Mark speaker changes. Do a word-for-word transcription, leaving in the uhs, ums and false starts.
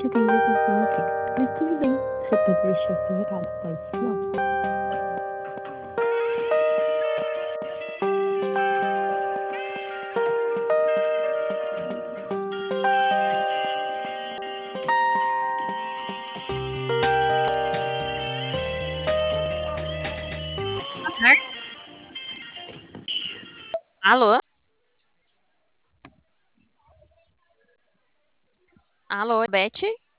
Speaker 1: te atendi com você. Mas tudo bem, você pode deixar seu recado, pode ser não.
Speaker 2: Boa tarde. Alô? Alô, Beth?